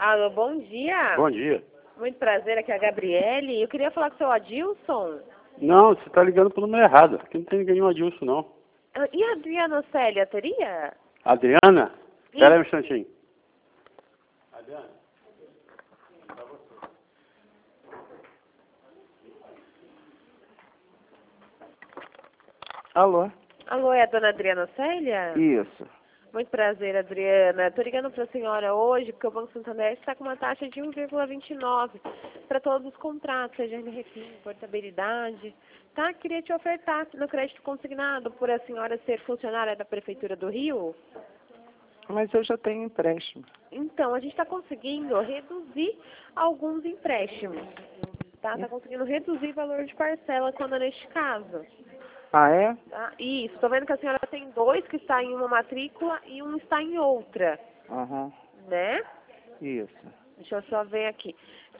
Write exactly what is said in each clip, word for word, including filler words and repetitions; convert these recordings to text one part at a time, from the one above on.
Alô, bom dia. Bom dia. Muito prazer, aqui é a Gabriele. Eu queria falar com o seu Adilson. Não, você está ligando para o número errado. Aqui não tem ninguém Adilson, não. Ah, E a Adriana Célia, teria? Adriana? Espera aí um instantinho. Adriana? Alô? Alô, é a dona Adriana Célia? Isso. Muito prazer, Adriana. Estou ligando para a senhora hoje porque o Banco Santander está com uma taxa de um vírgula vinte e nove para todos os contratos, seja N R F I, portabilidade. Tá? Queria te ofertar no crédito consignado por a senhora ser funcionária da Prefeitura do Rio. Mas eu já tenho empréstimo. Então, a gente está conseguindo reduzir alguns empréstimos. Tá? Está conseguindo reduzir o valor de parcela quando é neste caso. Ah, é? Tá? Isso, estou vendo que a senhora tem dois que está em uma matrícula e um está em outra, Aham. né? Isso. Deixa eu só ver aqui.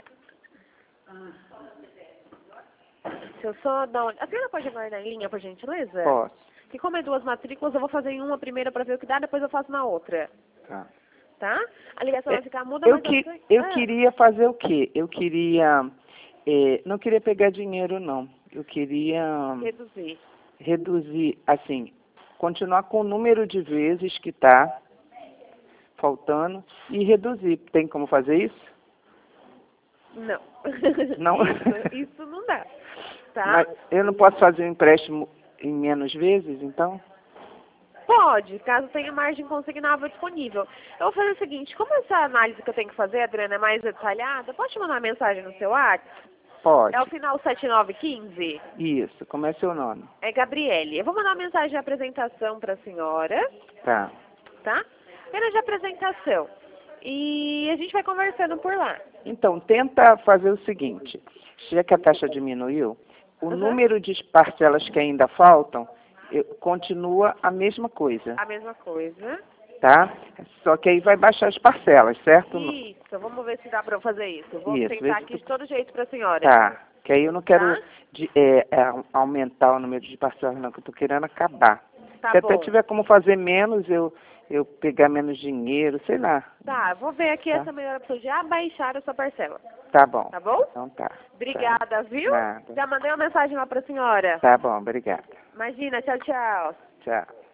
Deixa eu só dar uma... A senhora pode aguardar em linha, por gentileza? Posso. Que como é duas matrículas, eu vou fazer em uma primeira para ver o que dá, depois eu faço na outra. Tá. Tá? A ligação É, vai ficar muda, Eu, mas... que, sei- eu Ah, queria fazer o quê? Eu queria... eh, não queria pegar dinheiro, não. Eu queria reduzir. reduzir, assim, continuar com o número de vezes que está faltando e reduzir. Tem como fazer isso? Não. Não. Isso, isso não dá. Tá? Mas eu não posso fazer um empréstimo em menos vezes, então? Pode, caso tenha margem consignável disponível. Eu vou fazer o seguinte, como essa análise que eu tenho que fazer, Adriana, é mais detalhada, pode te mandar uma mensagem no seu WhatsApp? Pode. É o final sete nove um cinco? Isso. Como é seu nome? É Gabriele. Eu vou mandar uma mensagem de apresentação para a senhora, Tá. tá? Apenas de apresentação. E a gente vai conversando por lá. Então, tenta fazer o seguinte. Já que a taxa diminuiu, o Uhum. número de parcelas que ainda faltam eu- continua a mesma coisa, A mesma coisa. tá? Só que aí vai baixar as parcelas, certo? Isso, vamos ver se dá para eu fazer isso. Vou Isso, vê tentar se aqui tu- de todo jeito para a senhora. Tá. Que aí eu não quero Tá? de- é, é, aumentar o número de parcelas, não, que eu tô querendo acabar. Tá Se bom. até tiver como fazer menos, eu, eu pegar menos dinheiro, sei lá. Tá, eu vou ver aqui Tá. essa melhor opção de abaixar a sua parcela. Tá bom. Tá bom? Então tá. Obrigada, viu? Nada. Já mandei uma mensagem lá para a senhora. Tá bom, obrigada. Imagina, tchau, tchau. Tchau.